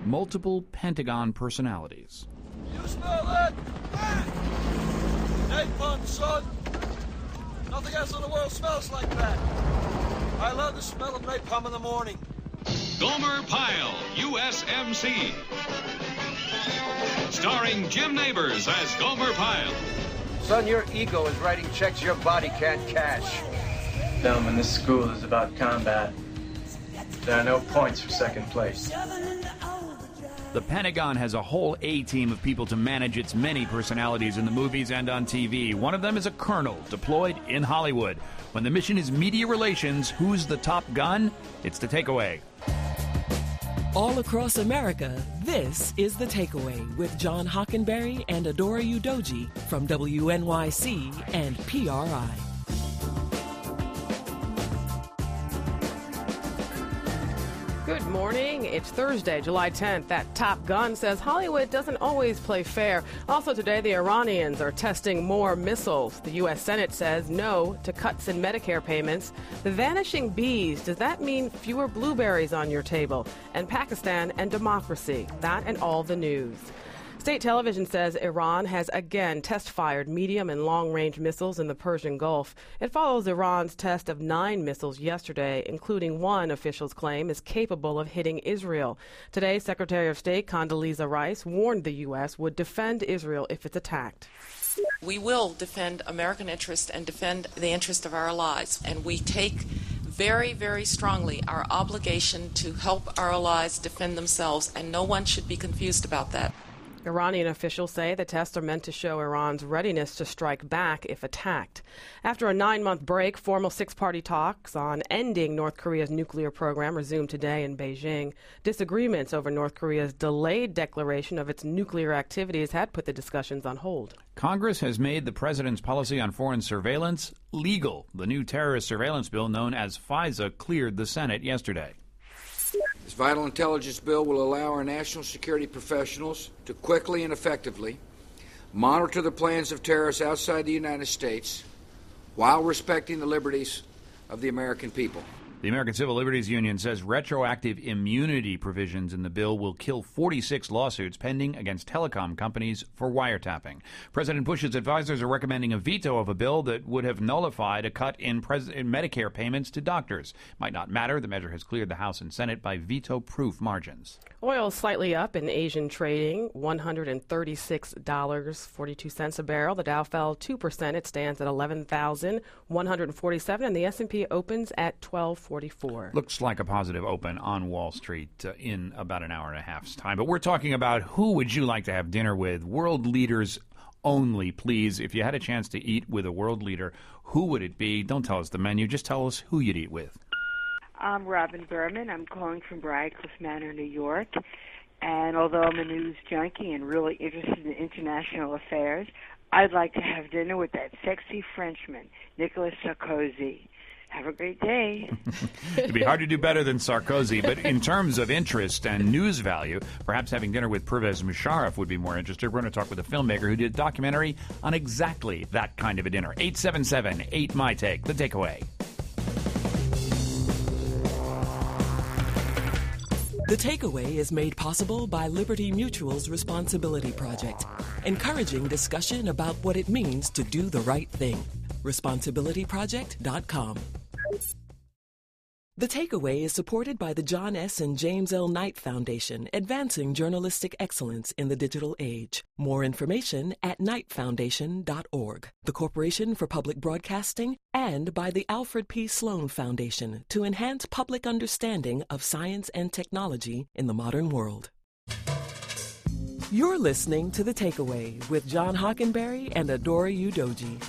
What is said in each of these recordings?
multiple Pentagon personalities. You smell that? Napalm, son. Nothing else in the world smells like that. I love the smell of napalm in the morning. Gomer Pyle, USMC. Starring Jim Nabors as Gomer Pyle. Son, your ego is writing checks your body can't cash. Gentlemen, this school is about combat. There are no points for second place. The Pentagon has a whole A-team of people to manage its many personalities in the movies and on TV. One of them is a colonel deployed in Hollywood. When the mission is media relations, who's the top gun? It's The Takeaway. All across America, this is The Takeaway with John Hockenberry and Adora Udoji from WNYC and PRI. Good morning. It's Thursday, July 10th. That Top Gun says Hollywood doesn't always play fair. Also today, the Iranians are testing more missiles. The U.S. Senate says no to cuts in Medicare payments. The vanishing bees, does that mean fewer blueberries on your table? And Pakistan and democracy. That and all the news. State television says Iran has again test-fired medium and long-range missiles in the Persian Gulf. It follows Iran's test of 9 missiles yesterday, including one officials claim is capable of hitting Israel. Today, Secretary of State Condoleezza Rice warned the U.S. would defend Israel if it's attacked. We will defend American interests and defend the interest of our allies, and we take very, very strongly our obligation to help our allies defend themselves, and no one should be confused about that. Iranian officials say the tests are meant to show Iran's readiness to strike back if attacked. After a 9-month break, formal 6-party talks on ending North Korea's nuclear program resumed today in Beijing. Disagreements over North Korea's delayed declaration of its nuclear activities had put the discussions on hold. Congress has made the president's policy on foreign surveillance legal. The new terrorist surveillance bill known as FISA cleared the Senate yesterday. This vital intelligence bill will allow our national security professionals to quickly and effectively monitor the plans of terrorists outside the United States while respecting the liberties of the American people. The American Civil Liberties Union says retroactive immunity provisions in the bill will kill 46 lawsuits pending against telecom companies for wiretapping. President Bush's advisors are recommending a veto of a bill that would have nullified a cut in Medicare payments to doctors. Might not matter. The measure has cleared the House and Senate by veto-proof margins. Oil slightly up in Asian trading, $136.42 a barrel. The Dow fell 2%. It stands at 11,147, and the S&P opens at 1244. Looks like a positive open on Wall Street in about an hour and a half's time. But we're talking about who would you like to have dinner with? World leaders only, please. If you had a chance to eat with a world leader, who would it be? Don't tell us the menu. Just tell us who you'd eat with. I'm Robin Berman. I'm calling from Briarcliff Manor, New York. And although I'm a news junkie and really interested in international affairs, I'd like to have dinner with that sexy Frenchman, Nicolas Sarkozy. Have a great day. It'd be hard to do better than Sarkozy, but in terms of interest and news value, perhaps having dinner with Pervez Musharraf would be more interesting. We're going to talk with a filmmaker who did a documentary on exactly that kind of a dinner. 877-8-MY-TAKE, The Takeaway. The Takeaway is made possible by Liberty Mutual's Responsibility Project, encouraging discussion about what it means to do the right thing. ResponsibilityProject.com. The Takeaway is supported by the John S. and James L. Knight Foundation, advancing journalistic excellence in the digital age. More information at knightfoundation.org, the Corporation for Public Broadcasting, and by the Alfred P. Sloan Foundation to enhance public understanding of science and technology in the modern world. You're listening to The Takeaway with John Hockenberry and Adora Udoji.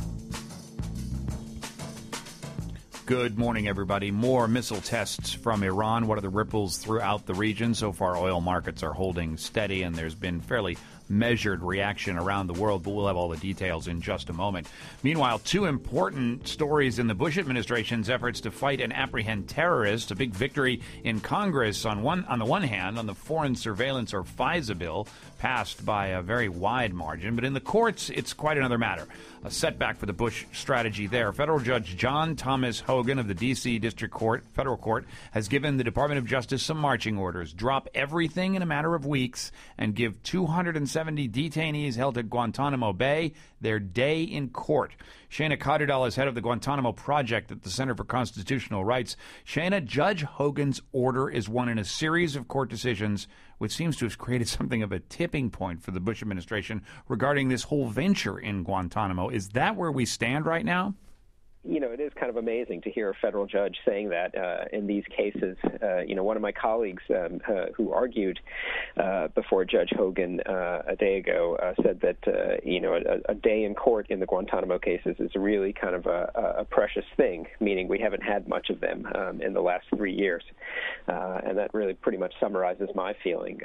Good morning, everybody. More missile tests from Iran. What are the ripples throughout the region? So far, oil markets are holding steady, and there's been fairly measured reaction around the world, but we'll have all the details in just a moment. Meanwhile, two important stories in the Bush administration's efforts to fight and apprehend terrorists. A big victory in Congress on the one hand on the Foreign Surveillance or FISA bill, passed by a very wide margin, but in the courts it's quite another matter. A setback for the Bush strategy there. Federal Judge John Thomas Hogan of the D.C. District Court, Federal Court, has given the Department of Justice some marching orders. Drop everything in a matter of weeks and give 270 detainees held at Guantanamo Bay their day in court. Shana Cardudell is head of the Guantanamo Project at the Center for Constitutional Rights. Shana, Judge Hogan's order is one in a series of court decisions which seems to have created something of a tipping point for the Bush administration regarding this whole venture in Guantanamo. Is that where we stand right now? You know, it is kind of amazing to hear a federal judge saying that in these cases. One of my colleagues who argued before Judge Hogan a day ago said that, a day in court in the Guantanamo cases is really kind of a precious thing, meaning we haven't had much of them in the last 3 years. And that really pretty much summarizes my feeling.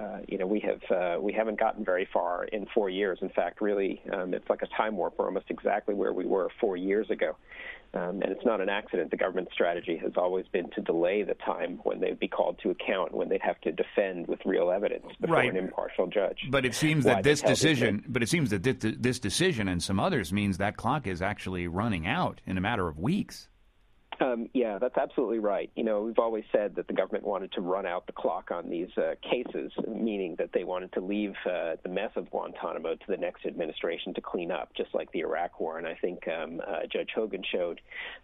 We haven't gotten very far in 4 years. In fact, really, it's like a time warp. We're almost exactly where we were 4 years ago. And it's not an accident. The government's strategy has always been to delay the time when they'd be called to account, when they'd have to defend with real evidence before an impartial judge. But it seems that this decision, this decision and some others means that clock is actually running out in a matter of weeks. Yeah, that's absolutely right. We've always said that the government wanted to run out the clock on these cases, meaning that they wanted to leave the mess of Guantanamo to the next administration to clean up, just like the Iraq War. And I think Judge Hogan showed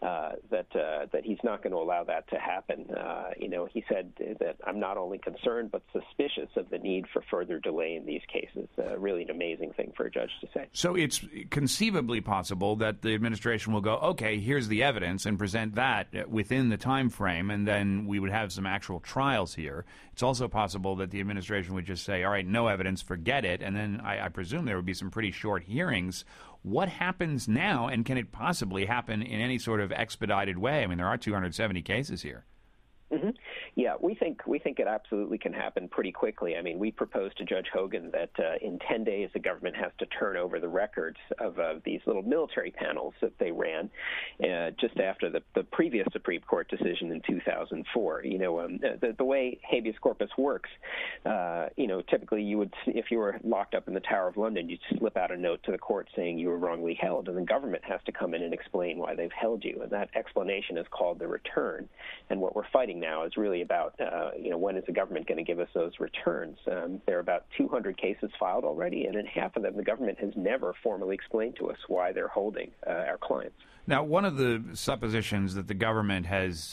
that he's not going to allow that to happen. He said that I'm not only concerned but suspicious of the need for further delay in these cases. Really an amazing thing for a judge to say. So it's conceivably possible that the administration will go, okay, here's the evidence, and present that within the time frame, and then we would have some actual trials here. It's also possible that the administration would just say, all right, no evidence, forget it, and then I presume there would be some pretty short hearings. What happens now, and can it possibly happen in any sort of expedited way? I mean, there are 270 cases here. Mm-hmm. Yeah, we think it absolutely can happen pretty quickly. I mean, we proposed to Judge Hogan that in 10 days the government has to turn over the records of these little military panels that they ran just after the previous Supreme Court decision in 2004. The way habeas corpus works, typically you would, if you were locked up in the Tower of London, you'd slip out a note to the court saying you were wrongly held, and the government has to come in and explain why they've held you, and that explanation is called the return. And what we're fighting now is really about, when is the government going to give us those returns? There are about 200 cases filed already, and in half of them, the government has never formally explained to us why they're holding our clients. Now, one of the suppositions that the government has,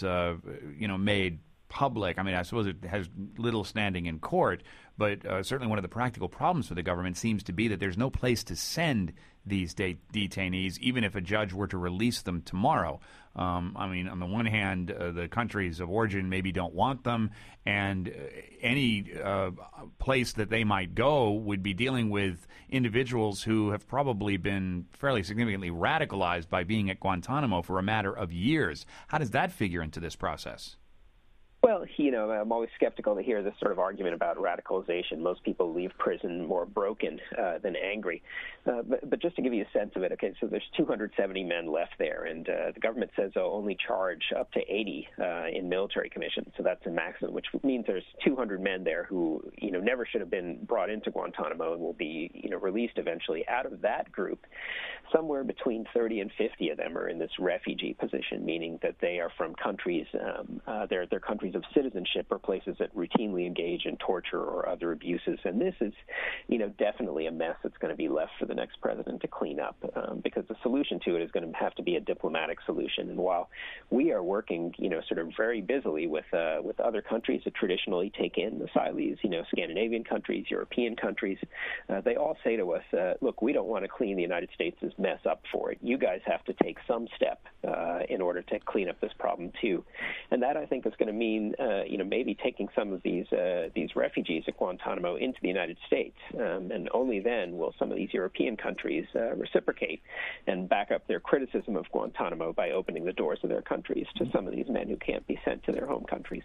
made public, I mean, I suppose it has little standing in court, but certainly one of the practical problems for the government seems to be that there's no place to send these detainees, even if a judge were to release them tomorrow. On the one hand, the countries of origin maybe don't want them, and any place that they might go would be dealing with individuals who have probably been fairly significantly radicalized by being at Guantanamo for a matter of years. How does that figure into this process? Well, I'm always skeptical to hear this sort of argument about radicalization. Most people leave prison more broken than angry. But just to give you a sense of it, okay, so there's 270 men left there, and the government says they'll only charge up to 80 in military commissions, so that's a maximum, which means there's 200 men there who, never should have been brought into Guantanamo and will be, released eventually. Out of that group, somewhere between 30 and 50 of them are in this refugee position, meaning that they are from countries, they're countries of citizenship or places that routinely engage in torture or other abuses. And this is, definitely a mess that's going to be left for the next president to clean up, because the solution to it is going to have to be a diplomatic solution. And while we are working, sort of very busily with other countries that traditionally take in asylees, Scandinavian countries, European countries, they all say to us, look, we don't want to clean the United States' mess up for it. You guys have to take some step in order to clean up this problem too. And that, I think, is going to mean, maybe taking some of these refugees at Guantanamo into the United States, and only then will some of these European countries reciprocate and back up their criticism of Guantanamo by opening the doors of their countries to some of these men who can't be sent to their home countries.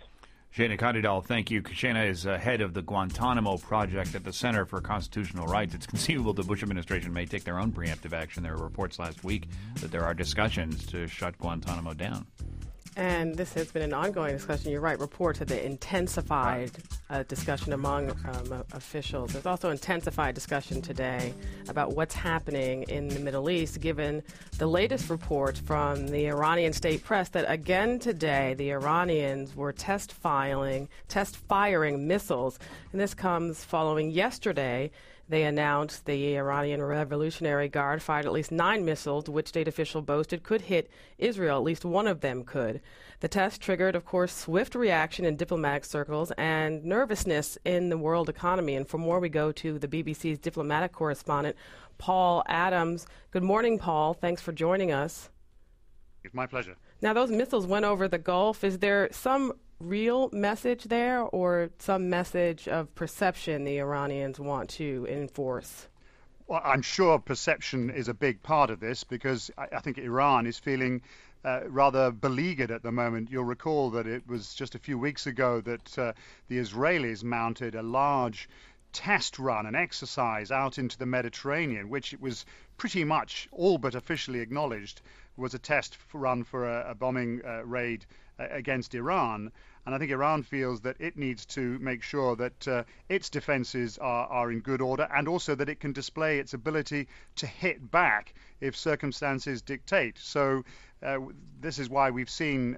Shana Kadidal, thank you. Shana is head of the Guantanamo Project at the Center for Constitutional Rights. It's conceivable the Bush administration may take their own preemptive action. There were reports last week that there are discussions to shut Guantanamo down. And this has been an ongoing discussion. You're right, reports of the intensified discussion among officials. There's also intensified discussion today about what's happening in the Middle East, given the latest report from the Iranian state press that again today the Iranians were test firing missiles. And this comes following yesterday. They announced the Iranian Revolutionary Guard fired at least 9 missiles, which state official boasted could hit Israel. At least one of them could. The test triggered, of course, swift reaction in diplomatic circles and nervousness in the world economy. And for more, we go to the BBC's diplomatic correspondent, Paul Adams. Good morning, Paul. Thanks for joining us. It's my pleasure. Now, those missiles went over the Gulf. Is there some real message there or some message of perception the Iranians want to enforce? Well, I'm sure perception is a big part of this because I think Iran is feeling rather beleaguered at the moment. You'll recall that it was just a few weeks ago that the Israelis mounted a large test run, an exercise out into the Mediterranean, which it was pretty much all but officially acknowledged was a test run for a bombing raid against Iran. And I think Iran feels that it needs to make sure that its defenses are in good order and also that it can display its ability to hit back if circumstances dictate. So this is why we've seen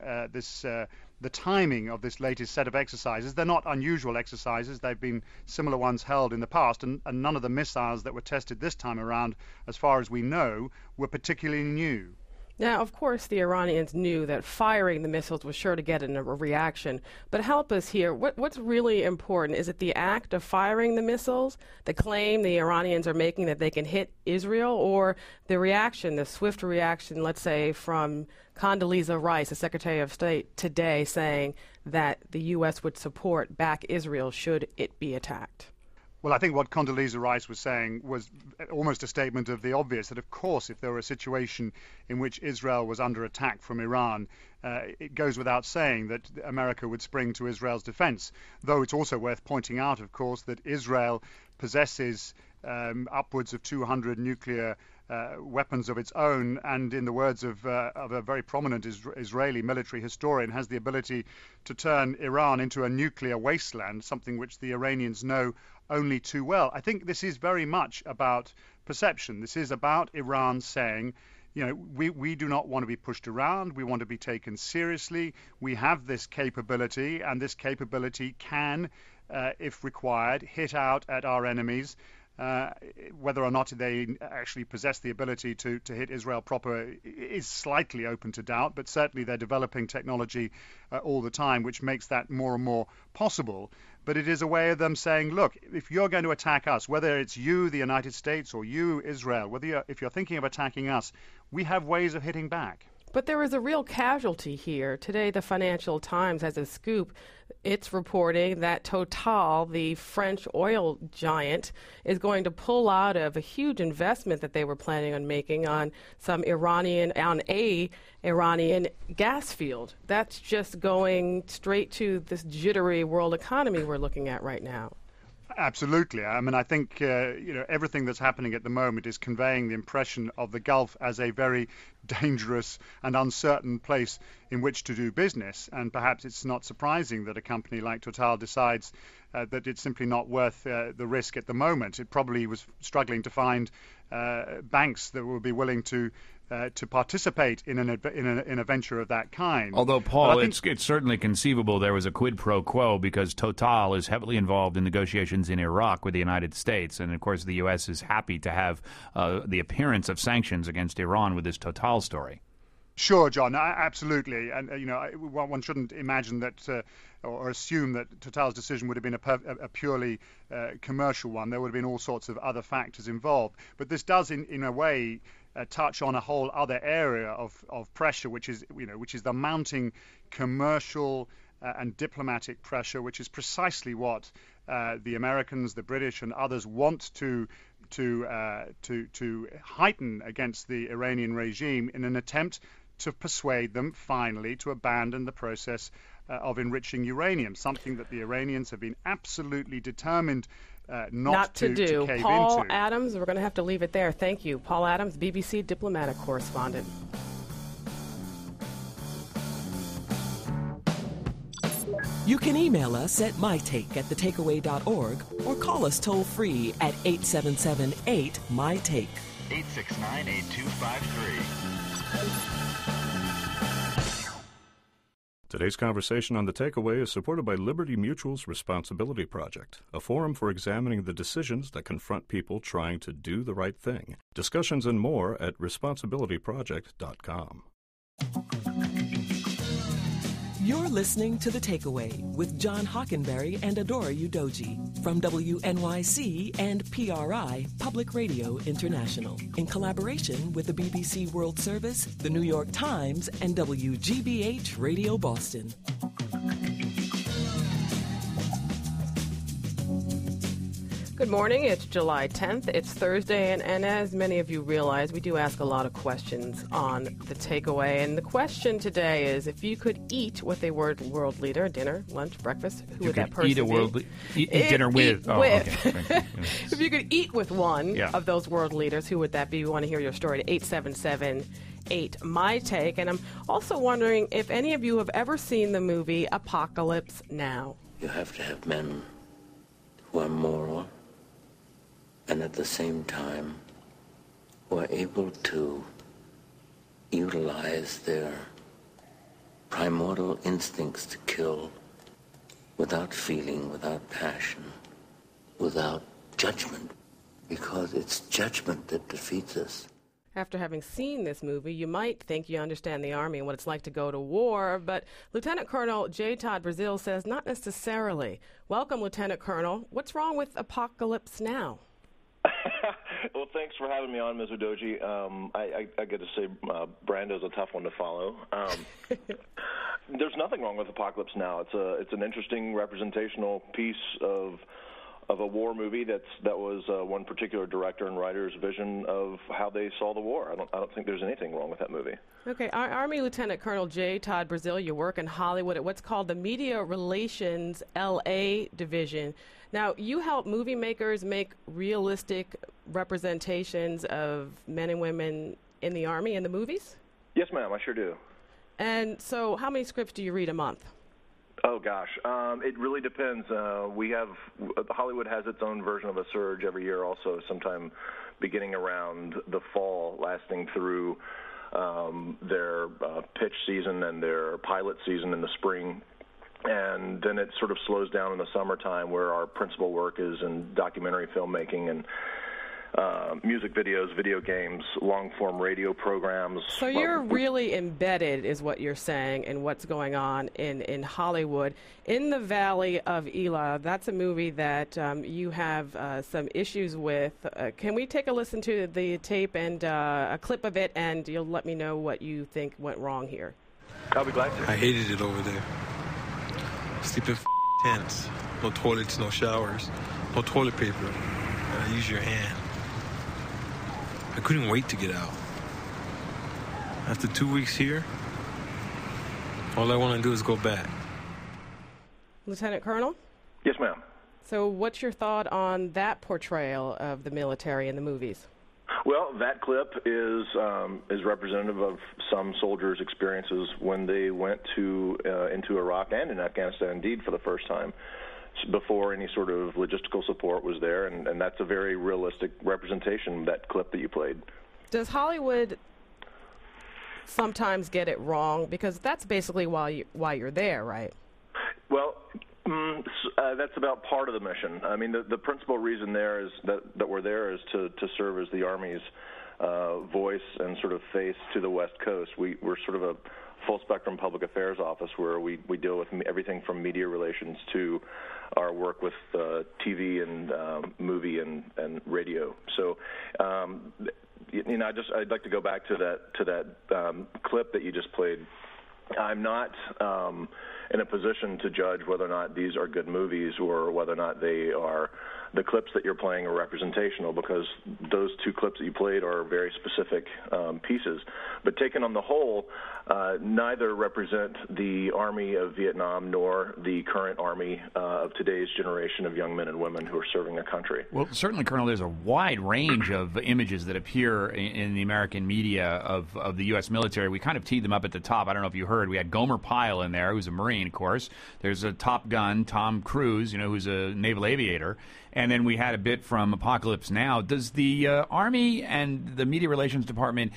the timing of this latest set of exercises. They're not unusual exercises. They've been similar ones held in the past, and none of the missiles that were tested this time around, as far as we know, were particularly new. Now, of course, the Iranians knew that firing the missiles was sure to get a reaction. But help us here. What's really important? Is it the act of firing the missiles, the claim the Iranians are making that they can hit Israel, or the reaction, the swift reaction, let's say, from Condoleezza Rice, the Secretary of State, today saying that the U.S. would back Israel should it be attacked? Well, I think what Condoleezza Rice was saying was almost a statement of the obvious, that of course if there were a situation in which Israel was under attack from Iran, it goes without saying that America would spring to Israel's defense. Though it's also worth pointing out, of course, that Israel possesses upwards of 200 nuclear weapons of its own, and in the words of a very prominent Israeli military historian, has the ability to turn Iran into a nuclear wasteland, something which the Iranians know only too well. I think this is very much about perception. This is about Iran saying, you know, we do not want to be pushed around. We want to be taken seriously. We have this capability, and this capability can, if required, hit out at our enemies. Whether or not they actually possess the ability to hit Israel proper is slightly open to doubt, but certainly they're developing technology all the time, which makes that more and more possible. But it is a way of them saying, look, if you're going to attack us, whether it's you, the United States, or you, Israel, if you're thinking of attacking us, we have ways of hitting back. But there is a real casualty here. Today, the Financial Times has a scoop. It's reporting that Total, the French oil giant, is going to pull out of a huge investment that they were planning on making on a Iranian gas field. That's just going straight to this jittery world economy we're looking at right now. Absolutely. I mean, I think everything that's happening at the moment is conveying the impression of the Gulf as a very dangerous and uncertain place in which to do business. And perhaps it's not surprising that a company like Total decides that it's simply not worth the risk at the moment. It probably was struggling to find banks that would be willing to participate in a venture of that kind. Although, Paul, it's certainly conceivable there was a quid pro quo because Total is heavily involved in negotiations in Iraq with the United States. And, of course, the U.S. is happy to have the appearance of sanctions against Iran with this Total story. Sure, John, absolutely. And, one shouldn't imagine that or assume that Total's decision would have been a purely commercial one. There would have been all sorts of other factors involved. But this does, in a way, touch on a whole other area of pressure, which is the mounting commercial and diplomatic pressure, which is precisely what the Americans, the British, and others want to heighten against the Iranian regime in an attempt to persuade them finally to abandon the process of enriching uranium, something that the Iranians have been absolutely determined not to do. To cave Paul into. Adams, we're going to have to leave it there. Thank you. Paul Adams, BBC diplomatic correspondent. You can email us at mytake@thetakeaway.org or call us toll-free at 877-8-MyTake. 869-8253. Today's conversation on The Takeaway is supported by Liberty Mutual's Responsibility Project, a forum for examining the decisions that confront people trying to do the right thing. Discussions and more at responsibilityproject.com. You're listening to The Takeaway with John Hockenberry and Adora Udoji from WNYC and PRI, Public Radio International, in collaboration with the BBC World Service, the New York Times, and WGBH Radio Boston. Good morning. It's July 10th. It's Thursday, and as many of you realize, we do ask a lot of questions on The Takeaway. And the question today is, if you could eat with a world leader, dinner, lunch, breakfast, who would that person be? Eat dinner with. Okay. If you could eat with one of those world leaders, who would that be? We want to hear your story at 877-8-MyTake. And I'm also wondering if any of you have ever seen the movie Apocalypse Now. You have to have men who are moral and at the same time who are able to utilize their primordial instincts to kill without feeling, without passion, without judgment, because it's judgment that defeats us. After having seen this movie, you might think you understand the Army and what it's like to go to war, but Lieutenant Colonel J. Todd Brazil says not necessarily. Welcome, Lieutenant Colonel. What's wrong with Apocalypse Now? Well, thanks for having me on, Ms. Udoji. I got to say, Brando's a tough one to follow. There's nothing wrong with Apocalypse Now. It's an interesting representational piece of a war movie that was one particular director and writer's vision of how they saw the war. I don't think there's anything wrong with that movie. Okay, Army Lieutenant Colonel J. Todd Brazil, you work in Hollywood at what's called the Media Relations LA Division. Now, you help movie makers make realistic representations of men and women in the Army in the movies? Yes, ma'am, I sure do. And so how many scripts do you read a month? Oh, gosh. It really depends. Hollywood has its own version of a surge every year also, sometime beginning around the fall, lasting through their pitch season and their pilot season in the spring. And then it sort of slows down in the summertime, where our principal work is in documentary filmmaking and music videos, video games, long-form radio programs. So you're really embedded, is what you're saying, in what's going on in Hollywood. In the Valley of Elah, that's a movie that you have some issues with. Can we take a listen to the tape and a clip of it, and you'll let me know what you think went wrong here? I'll be glad to. I hated it over there. Sleeping tents, no toilets, no showers, no toilet paper. Use your hand. I couldn't wait to get out. After 2 weeks here, all I want to do is go back. Lieutenant Colonel? Yes, ma'am. So what's your thought on that portrayal of the military in the movies? Well, that clip is representative of some soldiers' experiences when they went into Iraq and in Afghanistan, indeed, for the first time, before any sort of logistical support was there, and that's a very realistic representation, that clip that you played. Does Hollywood sometimes get it wrong? Because that's basically why you're there, right? Well, that's about part of the mission. I mean, the principal reason there is that we're there is to serve as the Army's voice and sort of face to the West Coast. We're sort of a full-spectrum public affairs office where we deal with everything from media relations to our work with TV and movie and radio. So, I'd like to go back to that clip that you just played. I'm not in a position to judge whether or not these are good movies or whether or not they are the clips that you're playing are representational, because those two clips that you played are very specific pieces. But taken on the whole, neither represent the Army of Vietnam nor the current Army of today's generation of young men and women who are serving their country. Well, certainly, Colonel, there's a wide range of images that appear in the American media of the U.S. military. We kind of teed them up at the top. I don't know if you heard. We had Gomer Pyle in there, who's a Marine, of course. There's a Top Gun, Tom Cruise, who's a naval aviator. And then we had a bit from Apocalypse Now. Does the Army and the Media Relations Department,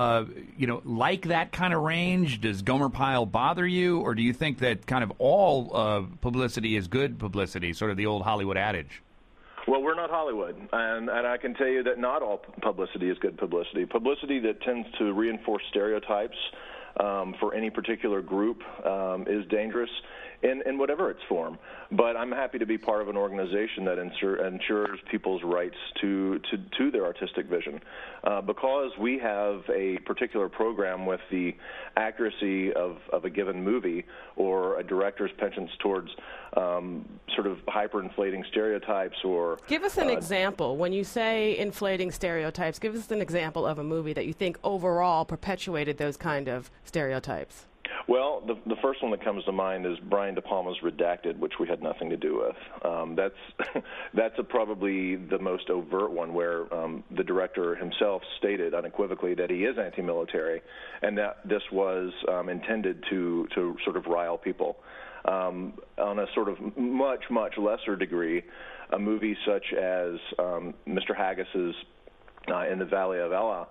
like that kind of range? Does Gomer Pyle bother you? Or do you think that kind of all publicity is good publicity, sort of the old Hollywood adage? Well, we're not Hollywood, and I can tell you that not all publicity is good publicity. Publicity that tends to reinforce stereotypes for any particular group is dangerous in whatever its form. But I'm happy to be part of an organization that ensures people's rights to their artistic vision. Because we have a particular program with the accuracy of a given movie or a director's penchant towards sort of hyperinflating stereotypes or... Give us an example. When you say inflating stereotypes, give us an example of a movie that you think overall perpetuated those kind of stereotypes. Well, the first one that comes to mind is Brian De Palma's Redacted, which we had nothing to do with. That's probably the most overt one, where the director himself stated unequivocally that he is anti-military, and that this was intended to sort of rile people. On a sort of much lesser degree, a movie such as Mr. Haggis's In the Valley of Allah.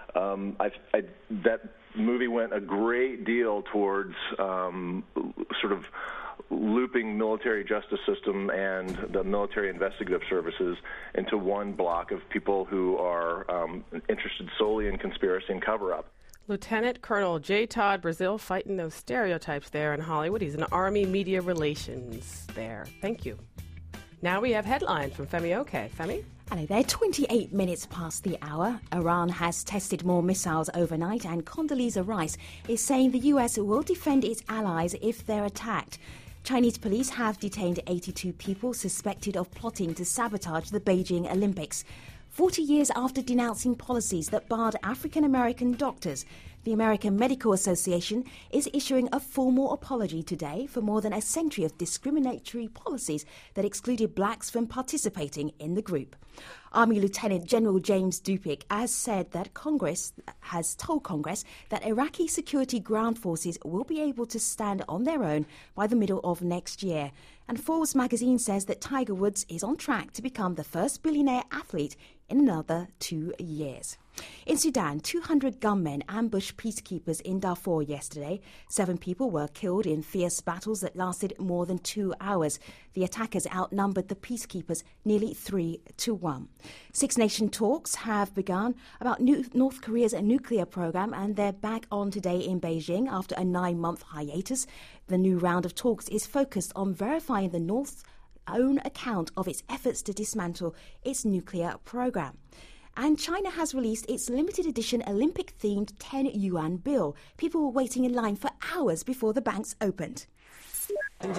That movie went a great deal towards sort of looping military justice system and the military investigative services into one block of people who are interested solely in conspiracy and cover-up. Lieutenant Colonel J. Todd Brazil fighting those stereotypes there in Hollywood. He's in Army Media Relations there. Thank you. Now we have headlines from Femi Oke. Femi? Hello there. 28 minutes past the hour. Iran has tested more missiles overnight, and Condoleezza Rice is saying the U.S. will defend its allies if they're attacked. Chinese police have detained 82 people suspected of plotting to sabotage the Beijing Olympics. 40 years after denouncing policies that barred African-American doctors, the American Medical Association is issuing a formal apology today for more than a century of discriminatory policies that excluded blacks from participating in the group. Army Lieutenant General James Dupik has said that Congress has told Congress that Iraqi security ground forces will be able to stand on their own by the middle of next year. And Forbes magazine says that Tiger Woods is on track to become the first billionaire athlete in another 2 years. In Sudan, 200 gunmen ambushed peacekeepers in Darfur yesterday. 7 people were killed in fierce battles that lasted more than 2 hours. The attackers outnumbered the peacekeepers nearly 3-1. Six-nation talks have begun about North Korea's nuclear program, and they're back on today in Beijing after a 9-month hiatus. The new round of talks is focused on verifying the North's own account of its efforts to dismantle its nuclear program. And China has released its limited edition Olympic-themed 10 yuan bill. People were waiting in line for hours before the banks opened. And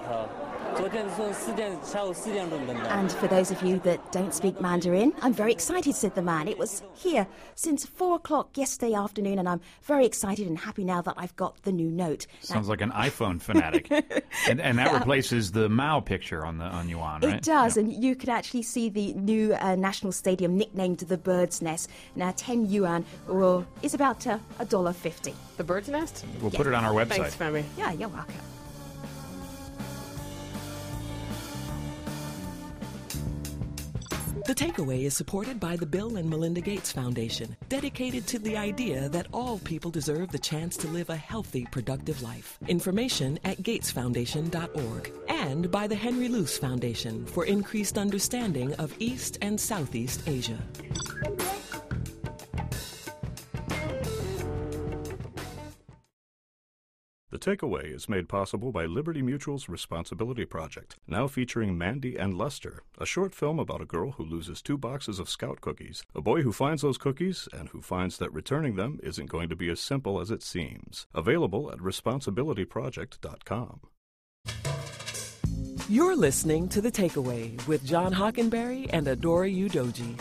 for those of you that don't speak Mandarin, I'm very excited, said the man. It was here since 4 o'clock yesterday afternoon, and I'm very excited and happy now that I've got the new note. Sounds like an iPhone fanatic. and that replaces the Mao picture on yuan, right? It does, and you could actually see the new national stadium nicknamed the Bird's Nest. Now, 10 yuan is about $1.50. The Bird's Nest? We'll put it on our website. Thanks, Femi. Yeah, you're welcome. The Takeaway is supported by the Bill and Melinda Gates Foundation, dedicated to the idea that all people deserve the chance to live a healthy, productive life. Information at gatesfoundation.org. And by the Henry Luce Foundation for increased understanding of East and Southeast Asia. The Takeaway is made possible by Liberty Mutual's Responsibility Project, now featuring Mandy and Luster, a short film about a girl who loses 2 boxes of Scout cookies, a boy who finds those cookies, and who finds that returning them isn't going to be as simple as it seems. Available at responsibilityproject.com. You're listening to The Takeaway with John Hockenberry and Adora Udoji.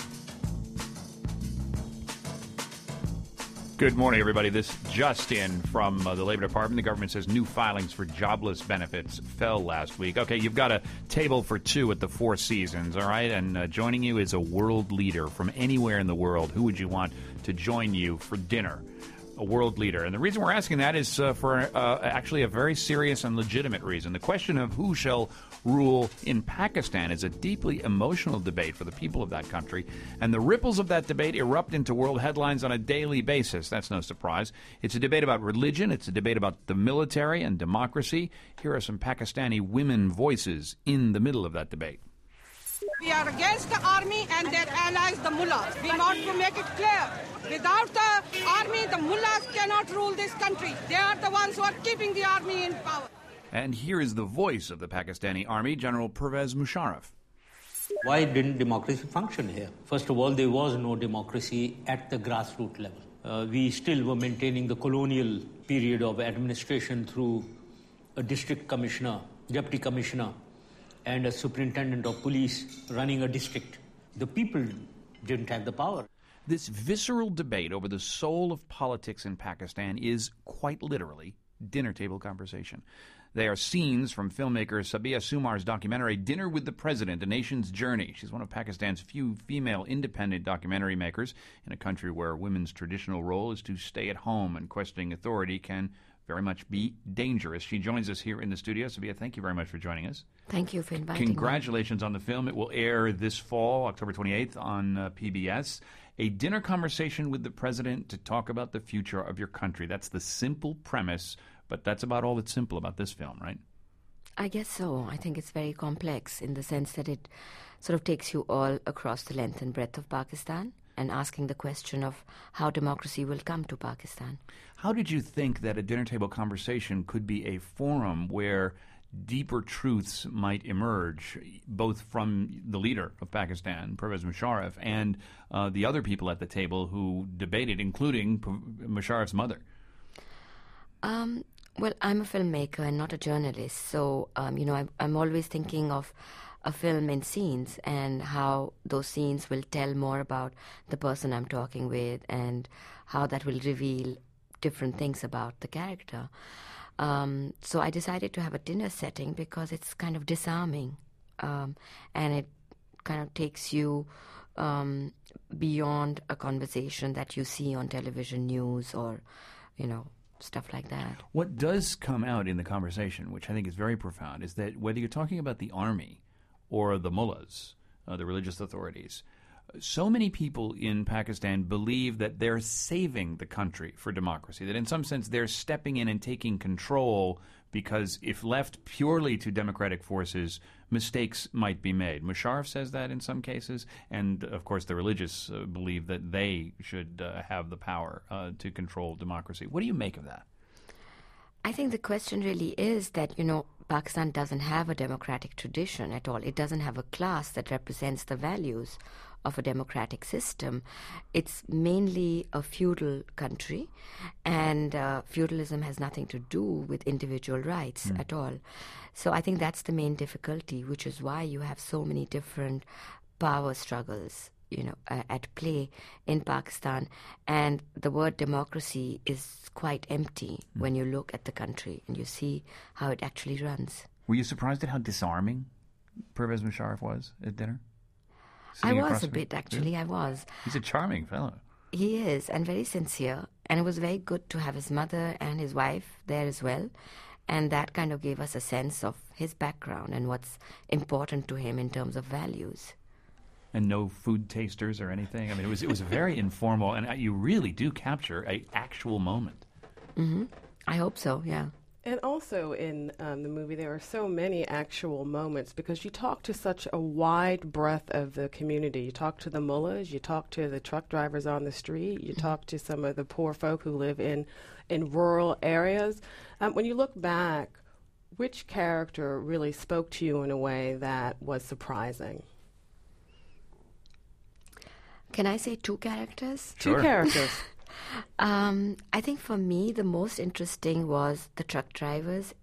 Good morning, everybody. This just in from the Labor Department. The government says new filings for jobless benefits fell last week. Okay, you've got a table for 2 at the Four Seasons, all right? And joining you is a world leader from anywhere in the world. Who would you want to join you for dinner? A world leader. And the reason we're asking that is for actually a very serious and legitimate reason. The question of who shall rule in Pakistan is a deeply emotional debate for the people of that country, and the ripples of that debate erupt into world headlines on a daily basis. That's no surprise. It's a debate about religion. It's a debate about the military and democracy. Here are some Pakistani women voices in the middle of that debate. We are against the army and their allies, the mullahs. We want to make it clear. Without the army, the mullahs cannot rule this country. They are the ones who are keeping the army in power. And here is the voice of the Pakistani army, General Pervez Musharraf. Why didn't democracy function here? First of all, there was no democracy at the grassroots level. We still were maintaining the colonial period of administration through a district commissioner, deputy commissioner, and a superintendent of police running a district. The people didn't have the power. This visceral debate over the soul of politics in Pakistan is quite literally dinner table conversation. They are scenes from filmmaker Sabia Sumar's documentary Dinner with the President, A Nation's Journey. She's one of Pakistan's few female independent documentary makers in a country where women's traditional role is to stay at home, and questioning authority can very much be dangerous. She joins us here in the studio. Sabia, thank you very much for joining us. Thank you for inviting me. Congratulations on the film. It will air this fall, October 28th, on PBS. A dinner conversation with the president to talk about the future of your country. That's the simple premise, but that's about all that's simple about this film, right? I guess so. I think it's very complex in the sense that it sort of takes you all across the length and breadth of Pakistan and asking the question of how democracy will come to Pakistan. How did you think that a dinner table conversation could be a forum where deeper truths might emerge, both from the leader of Pakistan, Pervez Musharraf, and the other people at the table who debated, including Musharraf's mother? Well, I'm a filmmaker and not a journalist, so I'm always thinking of a film in scenes and how those scenes will tell more about the person I'm talking with and how that will reveal different things about the character. So I decided to have a dinner setting because it's kind of disarming, and it kind of takes you beyond a conversation that you see on television news or, stuff like that. What does come out in the conversation, which I think is very profound, is that whether you're talking about the army or the mullahs, the religious authorities, so many people in Pakistan believe that they're saving the country for democracy, that in some sense they're stepping in and taking control because if left purely to democratic forces, mistakes might be made. Musharraf says that in some cases, and of course the religious believe that they should have the power to control democracy. What do you make of that? I think the question really is that, Pakistan doesn't have a democratic tradition at all. It doesn't have a class that represents the values of a democratic system. It's mainly a feudal country, and feudalism has nothing to do with individual rights at all. So I think that's the main difficulty, which is why you have so many different power struggles at play in Pakistan, and the word democracy is quite empty when you look at the country and you see how it actually runs. Were you surprised at how disarming Pervez Musharraf was at dinner? I was a bit, actually. I was. He's a charming fellow. He is, and very sincere, and it was very good to have his mother and his wife there as well, and that kind of gave us a sense of his background and what's important to him in terms of values. And no food tasters or anything? I mean, it was very informal, and you really do capture an actual moment. Mm-hmm. I hope so, yeah. And also in the movie, there are so many actual moments because you talk to such a wide breadth of the community. You talk to the mullahs, you talk to the truck drivers on the street, you talk to some of the poor folk who live in rural areas. When you look back, which character really spoke to you in a way that was surprising? Can I say two characters? Sure. Two characters. I think for me, the most interesting was the truck drivers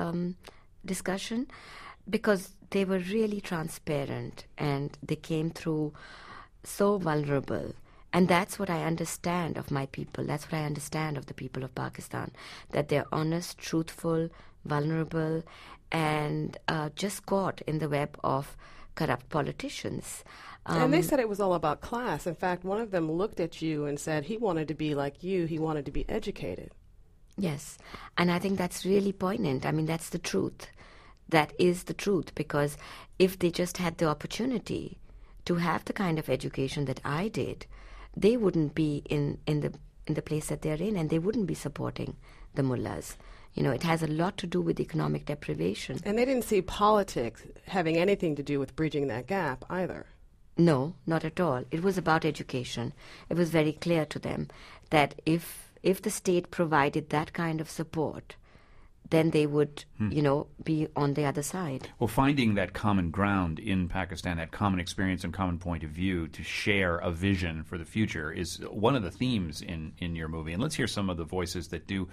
discussion because they were really transparent and they came through so vulnerable. And that's what I understand of my people. That's what I understand of the people of Pakistan, that they're honest, truthful, vulnerable, and just caught in the web of corrupt politicians. And they said it was all about class. In fact, one of them looked at you and said he wanted to be like you. He wanted to be educated. Yes. And I think that's really poignant. I mean, that's the truth. That is the truth. Because if they just had the opportunity to have the kind of education that I did, they wouldn't be in the place that they're in, and they wouldn't be supporting the mullahs. You know, it has a lot to do with economic deprivation. And they didn't see politics having anything to do with bridging that gap either. No, not at all. It was about education. It was very clear to them that if the state provided that kind of support, then they would, be on the other side. Well, finding that common ground in Pakistan, that common experience and common point of view to share a vision for the future is one of the themes in your movie. And let's hear some of the voices that do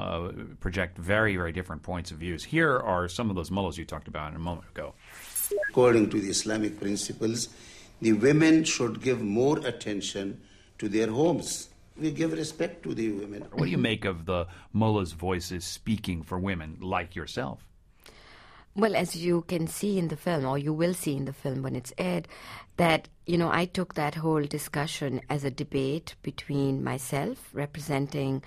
project very, very different points of views. Here are some of those mullahs you talked about a moment ago. According to the Islamic principles, the women should give more attention to their homes. We give respect to the women. What do you make of the mullahs' voices speaking for women like yourself? Well, as you can see in the film, or you will see in the film when it's aired, that, I took that whole discussion as a debate between myself, representing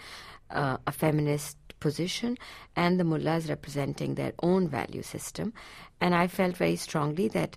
a feminist position, and the mullahs representing their own value system. And I felt very strongly that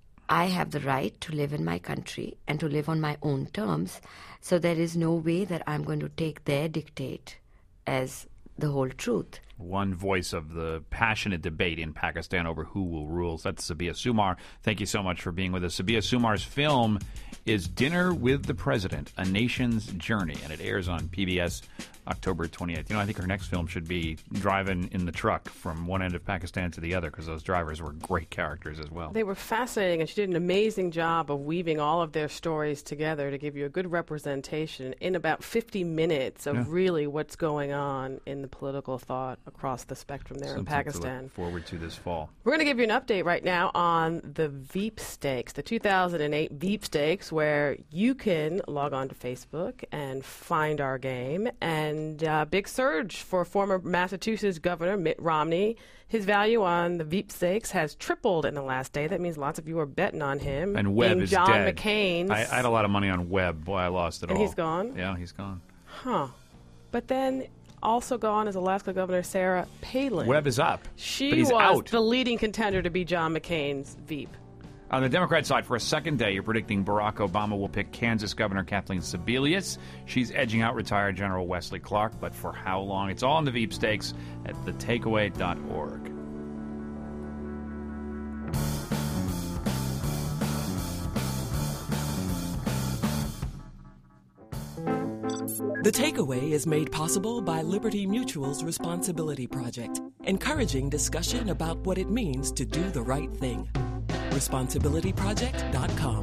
I have the right to live in my country and to live on my own terms, so there is no way that I'm going to take their dictate as the whole truth. One voice of the passionate debate in Pakistan over who will rule. That's Sabia Sumar. Thank you so much for being with us. Sabia Sumar's film is Dinner with the President, A Nation's Journey, and it airs on PBS October 28th. I think her next film should be driving in the truck from one end of Pakistan to the other, because those drivers were great characters as well. They were fascinating, and she did an amazing job of weaving all of their stories together to give you a good representation in about 50 minutes of really what's going on in the political thought across the spectrum there in Pakistan. To look forward to this fall. We're going to give you an update right now on the Veep Stakes, the 2008 Veep Stakes, where you can log on to Facebook and find our game. And big surge for former Massachusetts Governor Mitt Romney. His value on the Veep Stakes has tripled in the last day. That means lots of you are betting on him. And Webb is John dead. McCain's. I had a lot of money on Webb. Boy, I lost it all. And he's gone? Yeah, he's gone. Huh. But then also gone is Alaska Governor Sarah Palin. Webb is up. She but he's was out. the leading contender to be John McCain's Veep. On the Democrat side, for a second day, you're predicting Barack Obama will pick Kansas Governor Kathleen Sebelius. She's edging out retired General Wesley Clark, but for how long? It's all in the Veep Stakes at thetakeaway.org. The Takeaway is made possible by Liberty Mutual's Responsibility Project, encouraging discussion about what it means to do the right thing. ResponsibilityProject.com.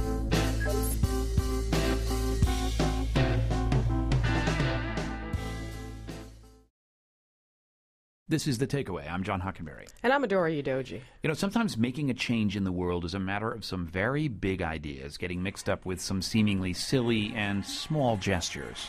This is The Takeaway. I'm John Hockenberry. And I'm Adora Udoji. Sometimes making a change in the world is a matter of some very big ideas getting mixed up with some seemingly silly and small gestures.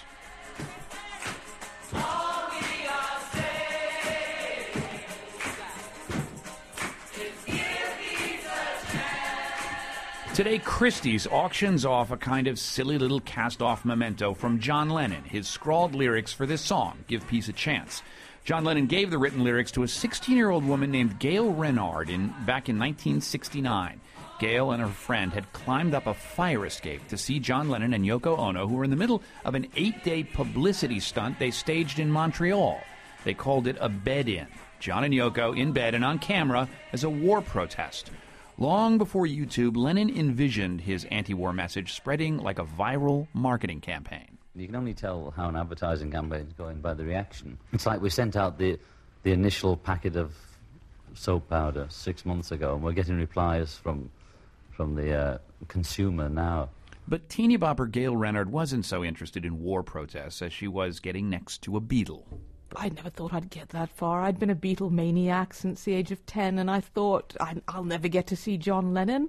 Today, Christie's auctions off a kind of silly little cast-off memento from John Lennon, his scrawled lyrics for this song, Give Peace a Chance. John Lennon gave the written lyrics to a 16-year-old woman named Gail Renard back in 1969. Gail and her friend had climbed up a fire escape to see John Lennon and Yoko Ono, who were in the middle of an 8-day publicity stunt they staged in Montreal. They called it a bed-in. John and Yoko in bed and on camera as a war protest. Long before YouTube, Lennon envisioned his anti-war message spreading like a viral marketing campaign. You can only tell how an advertising campaign is going by the reaction. It's like we sent out the initial packet of soap powder 6 months ago, and we're getting replies from the consumer now. But teeny bopper Gail Renard wasn't so interested in war protests as she was getting next to a Beatle. I never thought I'd get that far. I'd been a Beatle maniac since the age of 10, and I thought I'll never get to see John Lennon.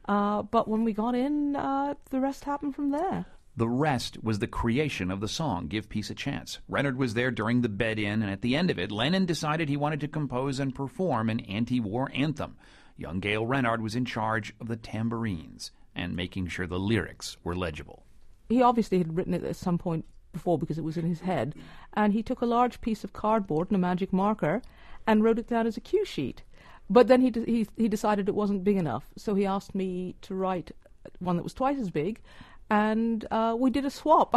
But when we got in, the rest happened from there. The rest was the creation of the song, Give Peace a Chance. Renard was there during the bed-in, and at the end of it, Lennon decided he wanted to compose and perform an anti-war anthem. Young Gail Renard was in charge of the tambourines and making sure the lyrics were legible. He obviously had written it at some point before because it was in his head, and he took a large piece of cardboard and a magic marker and wrote it down as a cue sheet. But then he decided it wasn't big enough, so he asked me to write one that was twice as big, and we did a swap.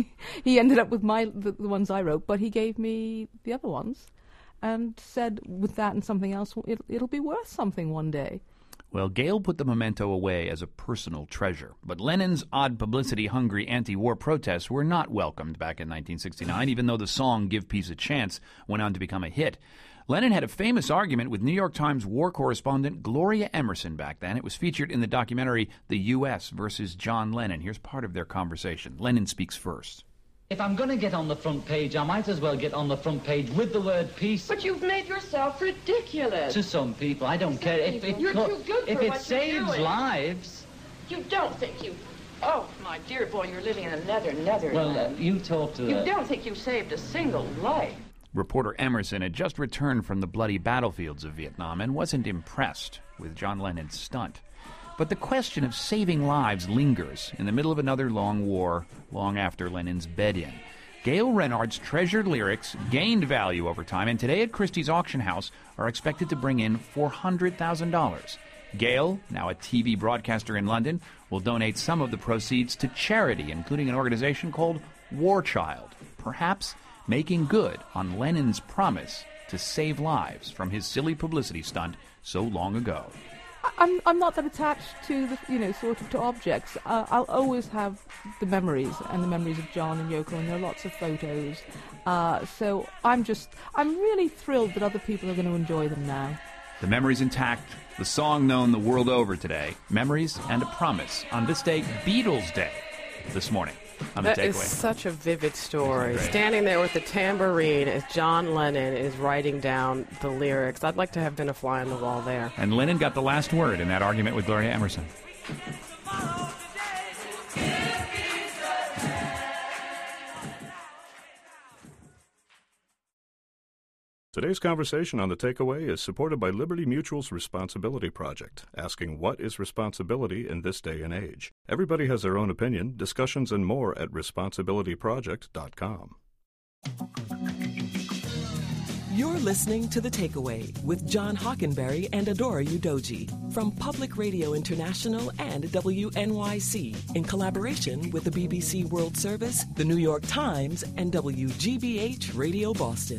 He ended up with the ones I wrote, but he gave me the other ones and said, with that and something else, it'll be worth something one day. Well, Gail put the memento away as a personal treasure, but Lennon's odd publicity-hungry anti-war protests were not welcomed back in 1969, even though the song Give Peace a Chance went on to become a hit. Lennon had a famous argument with New York Times war correspondent Gloria Emerson back then. It was featured in the documentary The U.S. versus John Lennon. Here's part of their conversation. Lennon speaks first. If I'm going to get on the front page, I might as well get on the front page with the word peace. But you've made yourself ridiculous. To some people, I don't care. You're too good for if it what saves you're doing. lives. You don't think you... Oh, my dear boy, you're living in another Well, you talk to You don't think you saved a single life. Reporter Emerson had just returned from the bloody battlefields of Vietnam and wasn't impressed with John Lennon's stunt. But the question of saving lives lingers in the middle of another long war, long after Lennon's bed-in. Gail Renard's treasured lyrics gained value over time, and today at Christie's auction house are expected to bring in $400,000. Gail, now a TV broadcaster in London, will donate some of the proceeds to charity, including an organization called War Child, perhaps making good on Lennon's promise to save lives from his silly publicity stunt so long ago. I'm not that attached to to objects. I'll always have the memories and the memories of John and Yoko, and there are lots of photos. So I'm really thrilled that other people are going to enjoy them now. The memory's intact, the song known the world over today, Memories and a Promise, on this day, Beatles Day, this morning. That is such a vivid story. Standing there with the tambourine as John Lennon is writing down the lyrics. I'd like to have been a fly on the wall there. And Lennon got the last word in that argument with Gloria Emerson. Today's conversation on The Takeaway is supported by Liberty Mutual's Responsibility Project, asking what is responsibility in this day and age. Everybody has their own opinion. Discussions and more at responsibilityproject.com. You're listening to The Takeaway with John Hockenberry and Adora Udoji from Public Radio International and WNYC in collaboration with the BBC World Service, the New York Times, and WGBH Radio Boston.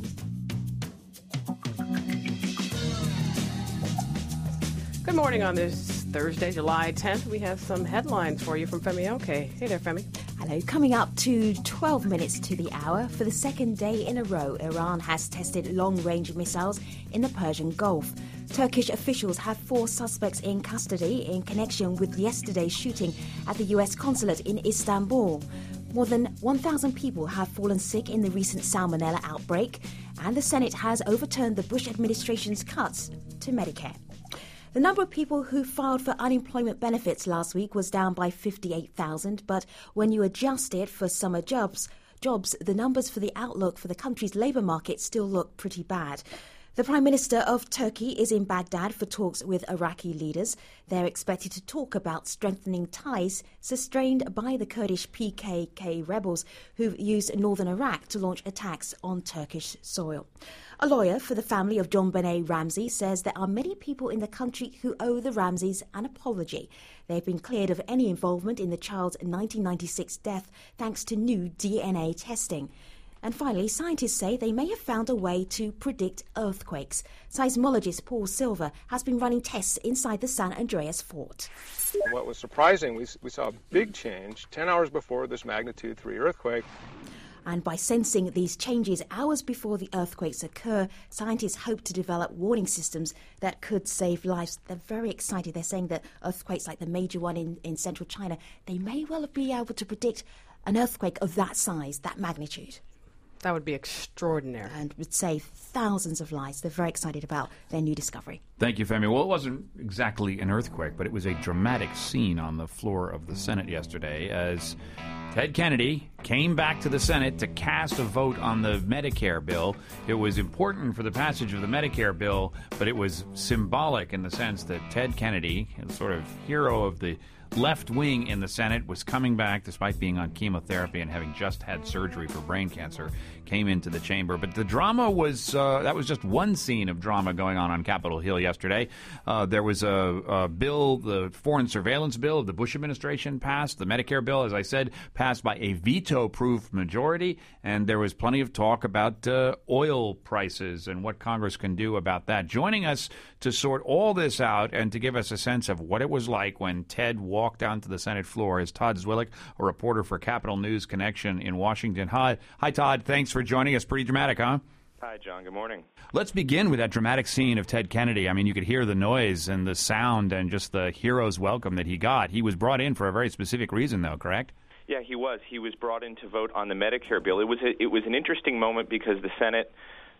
Good morning on this Thursday, July 10th. We have some headlines for you from Femi Oke. Hey there, Femi. Hello. Coming up to 12 minutes to the hour, for the second day in a row, Iran has tested long-range missiles in the Persian Gulf. Turkish officials have 4 suspects in custody in connection with yesterday's shooting at the U.S. consulate in Istanbul. More than 1,000 people have fallen sick in the recent salmonella outbreak, and the Senate has overturned the Bush administration's cuts to Medicare. The number of people who filed for unemployment benefits last week was down by 58,000, but when you adjust it for summer jobs, the numbers for the outlook for the country's labour market still look pretty bad. The Prime Minister of Turkey is in Baghdad for talks with Iraqi leaders. They're expected to talk about strengthening ties sustained by the Kurdish PKK rebels who've used northern Iraq to launch attacks on Turkish soil. A lawyer for the family of JonBenet Ramsey says there are many people in the country who owe the Ramseys an apology. They've been cleared of any involvement in the child's 1996 death thanks to new DNA testing. And finally, scientists say they may have found a way to predict earthquakes. Seismologist Paul Silver has been running tests inside the San Andreas fort. What was surprising, we saw a big change 10 hours before this magnitude 3 earthquake. And by sensing these changes hours before the earthquakes occur, scientists hope to develop warning systems that could save lives. They're very excited. They're saying that earthquakes like the major one in central China, they may well be able to predict an earthquake of that size, that magnitude. That would be extraordinary. And would save thousands of lives. They're very excited about their new discovery. Thank you, Femi. Well, it wasn't exactly an earthquake, but it was a dramatic scene on the floor of the Senate yesterday as Ted Kennedy came back to the Senate to cast a vote on the Medicare bill. It was important for the passage of the Medicare bill, but it was symbolic in the sense that Ted Kennedy, a sort of hero of the left wing in the Senate, was coming back despite being on chemotherapy and having just had surgery for brain cancer, came into the chamber. But the drama was, that was just one scene of drama going on Capitol Hill yesterday. There was a bill, the foreign surveillance bill of the Bush administration passed. The Medicare bill, as I said, passed by a veto-proof majority. And there was plenty of talk about oil prices and what Congress can do about that. Joining us to sort all this out and to give us a sense of what it was like when Ted walked onto the Senate floor is Todd Zwillich, a reporter for Capital News Connection in Washington. Hi, Todd. Thanks for joining us. Pretty dramatic, huh? Hi, John. Good morning. Let's begin with that dramatic scene of Ted Kennedy. I mean, you could hear the noise and the sound and just the hero's welcome that he got. He was brought in for a very specific reason, though, correct? Yeah, he was. He was brought in to vote on the Medicare bill. It was an interesting moment because the Senate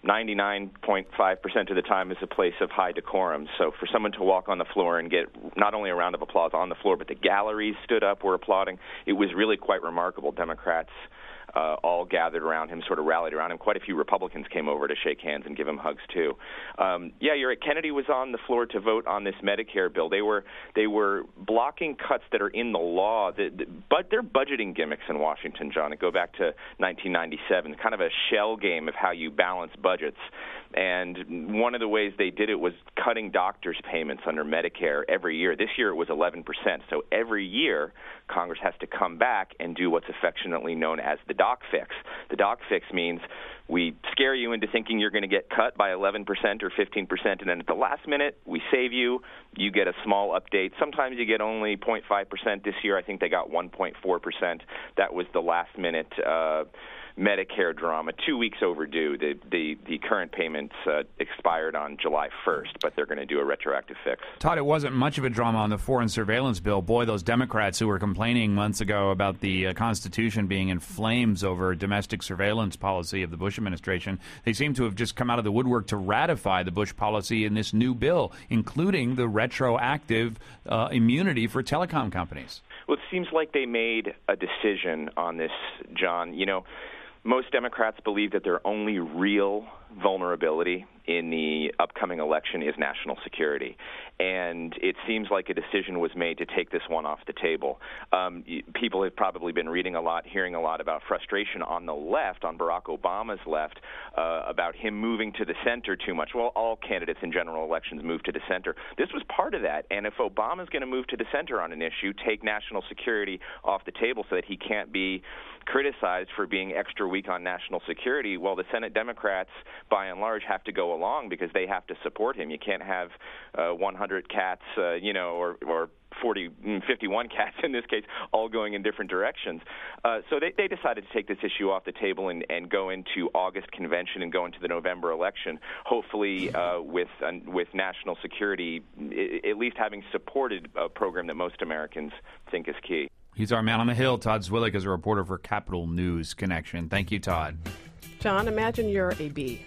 99.5% of the time is a place of high decorum. So for someone to walk on the floor and get not only a round of applause on the floor, but the galleries stood up, were applauding, it was really quite remarkable. Democrats all gathered around him, sort of rallied around him. Quite a few Republicans came over to shake hands and give him hugs, too. Yeah, you're right. Kennedy was on the floor to vote on this Medicare bill. They were blocking cuts that are in the law, but they're budgeting gimmicks in Washington, John. It go back to 1997, kind of a shell game of how you balance budgets. And one of the ways they did it was cutting doctors' payments under Medicare every year. This year it was 11%. So every year Congress has to come back and do what's affectionately known as the doc fix. The doc fix means we scare you into thinking you're going to get cut by 11% or 15%, and then at the last minute, we save you. You get a small update. Sometimes you get only 0.5%. This year, I think they got 1.4%. That was the last-minute Medicare drama, 2 weeks overdue. The current payments expired on July 1st, but they're going to do a retroactive fix. Todd, it wasn't much of a drama on the foreign surveillance bill. Boy, those Democrats who were complaining months ago about the Constitution being in flames over domestic surveillance policy of the Bush administration, they seem to have just come out of the woodwork to ratify the Bush policy in this new bill, including the retroactive immunity for telecom companies. Well, it seems like they made a decision on this, John. You know, most Democrats believe that their only real vulnerability in the upcoming election is national security. And it seems like a decision was made to take this one off the table. People have probably been reading a lot, hearing a lot about frustration on the left, on Barack Obama's left, about him moving to the center too much. Well, all candidates in general elections move to the center. This was part of that. And if Obama's going to move to the center on an issue, take national security off the table so that he can't be criticized for being extra weak on national security, well, the Senate Democrats, by and large, have to go along because they have to support him. You can't have 100 cats, or 51 cats in this case, all going in different directions. So they decided to take this issue off the table and go into August convention and go into the November election, hopefully with national security at least having supported a program that most Americans think is key. He's our man on the Hill. Todd Zwillich is a reporter for Capital News Connection. Thank you, Todd. John, imagine you're a bee.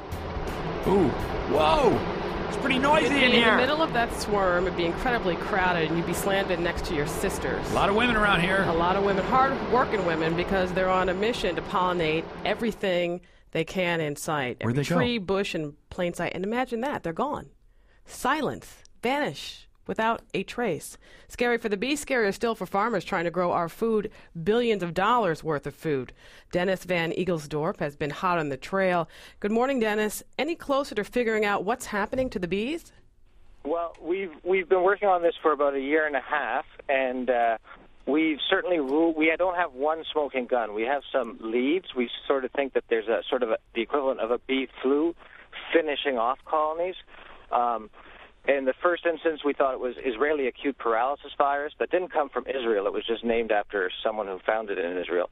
Ooh, whoa! It's pretty noisy in here. In the middle of that swarm, it'd be incredibly crowded, and you'd be slammed in next to your sisters. A lot of women around here. A lot of women, hard-working women, because they're on a mission to pollinate everything they can in sight. Where'd they go? Every tree, bush, in plain sight. And imagine that. They're gone. Silence. Vanish. Without a trace. Scary for the bees, scarier still for farmers trying to grow our food, billions of dollars worth of food. Dennis Van Eagelsdorp has been hot on the trail. Good morning, Dennis. Any closer to figuring out what's happening to the bees? Well, we've been working on this for about a year and a half, and We've certainly ruled. We don't have one smoking gun. We have some leads. We sort of think that there's a sort of the equivalent of a bee flu finishing off colonies. In the first instance, we thought it was Israeli acute paralysis virus. That didn't come from Israel. It was just named after someone who found it in Israel.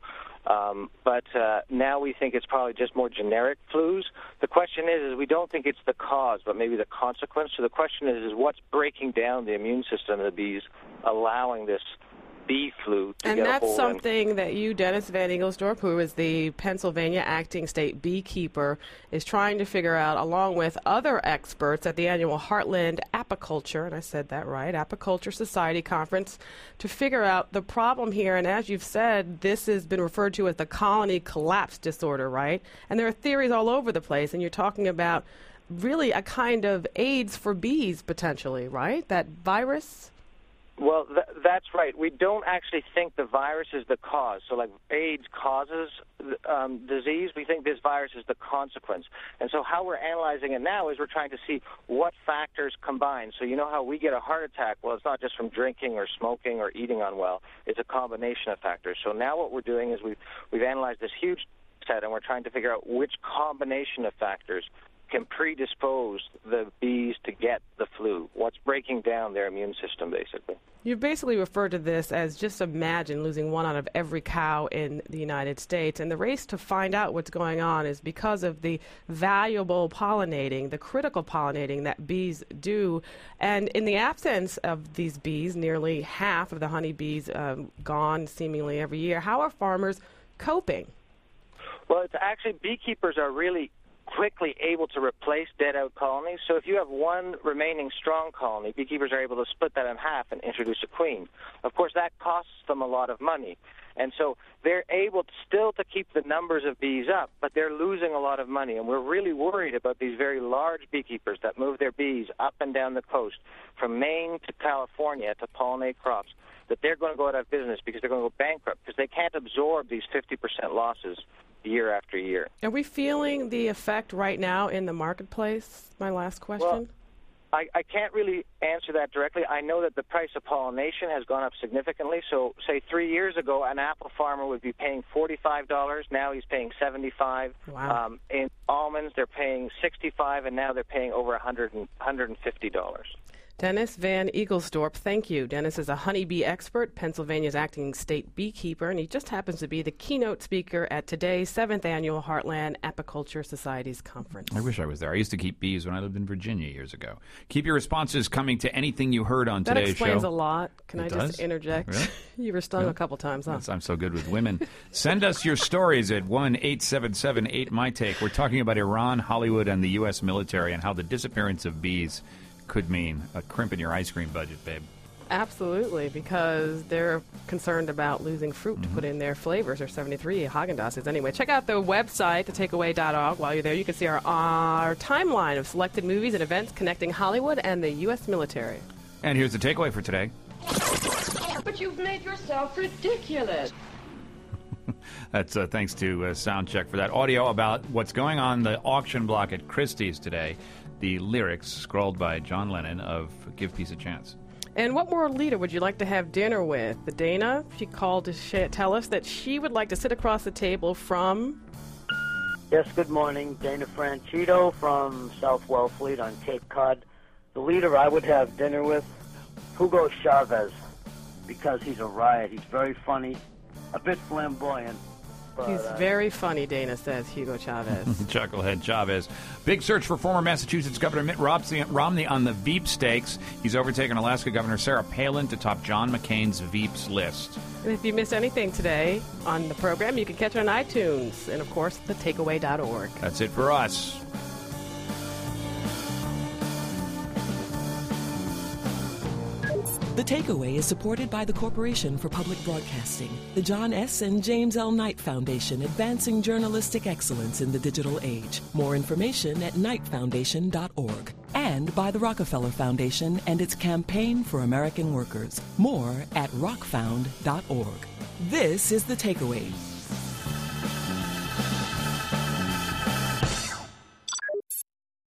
But now we think it's probably just more generic flus. The question is we don't think it's the cause, but maybe the consequence. So the question is what's breaking down the immune system of the bees, allowing this bee flu to and get that's a hold something that you, Dennis Van Eaglesdorp, who is the Pennsylvania acting state beekeeper, is trying to figure out, along with other experts at the annual Heartland Apiculture, and I said that right, Apiculture Society Conference, to figure out the problem here. And as you've said, this has been referred to as the colony collapse disorder, right? And there are theories all over the place, and you're talking about really a kind of AIDS for bees, potentially, right? That virus? Well, that's right. We don't actually think the virus is the cause. So like AIDS causes disease, we think this virus is the consequence. And so how we're analyzing it now is we're trying to see what factors combine. So you know how we get a heart attack? Well, it's not just from drinking or smoking or eating unwell. It's a combination of factors. So now what we're doing is we've analyzed this huge set, and we're trying to figure out which combination of factors can predispose the bees to get the flu, what's breaking down their immune system, basically. You basically refer to this as just imagine losing one out of every cow in the United States. And the race to find out what's going on is because of the valuable pollinating, the critical pollinating that bees do. And in the absence of these bees, nearly half of the honeybees gone seemingly every year, how are farmers coping? Well, it's actually beekeepers are really quickly able to replace dead-out colonies. So if you have one remaining strong colony, beekeepers are able to split that in half and introduce a queen. Of course, that costs them a lot of money. And so they're able still to keep the numbers of bees up, but they're losing a lot of money. And we're really worried about these very large beekeepers that move their bees up and down the coast from Maine to California to pollinate crops, that they're going to go out of business because they're going to go bankrupt because they can't absorb these 50% losses year after year. Are we feeling the effect right now in the marketplace? My last question. Well, I can't really answer that directly. I know that the price of pollination has gone up significantly. So, say 3 years ago, an apple farmer would be paying $45. Now he's paying $75. Wow. In almonds, they're paying $65, and now they're paying over $150. Dennis Van Eaglesdorp, thank you. Dennis is a honeybee expert, Pennsylvania's acting state beekeeper, and he just happens to be the keynote speaker at today's 7th Annual Heartland Apiculture Society's conference. I wish I was there. I used to keep bees when I lived in Virginia years ago. Keep your responses coming to anything you heard on today's show. That explains a lot. Can I does? just interject? Really? You were stung a couple times, huh? Yes, I'm so good with women. Send us your stories at 1-877-8-MY-TAKE. We're talking about Iran, Hollywood, and the U.S. military and how the disappearance of bees could mean a crimp in your ice cream budget, babe. Absolutely, because they're concerned about losing fruit to put in their flavors. There's 73 Haagen-Dazs. Anyway, check out the website, thetakeaway.org. While you're there, you can see our timeline of selected movies and events connecting Hollywood and the U.S. military. And here's the takeaway for today. But you've made yourself ridiculous. That's thanks to Soundcheck for that audio about what's going on the auction block at Christie's today. The lyrics scrawled by John Lennon of Give Peace a Chance. And what world leader would you like to have dinner with? The Dana, she called to tell us that she would like to sit across the table from... Yes, good morning. Dana Franchito from South Wellfleet on Cape Cod. The leader I would have dinner with, Hugo Chavez, because he's a riot. He's very funny, a bit flamboyant. He's very funny, Dana says, Hugo Chavez. Chucklehead Chavez. Big search for former Massachusetts Governor Mitt Romney on the Veep stakes. He's overtaken Alaska Governor Sarah Palin to top John McCain's Veeps list. And if you missed anything today on the program, you can catch it on iTunes and, of course, thetakeaway.org. That's it for us. The Takeaway is supported by the Corporation for Public Broadcasting, the John S. and James L. Knight Foundation, advancing journalistic excellence in the digital age. More information at knightfoundation.org. And by the Rockefeller Foundation and its Campaign for American Workers. More at rockfound.org. This is The Takeaway.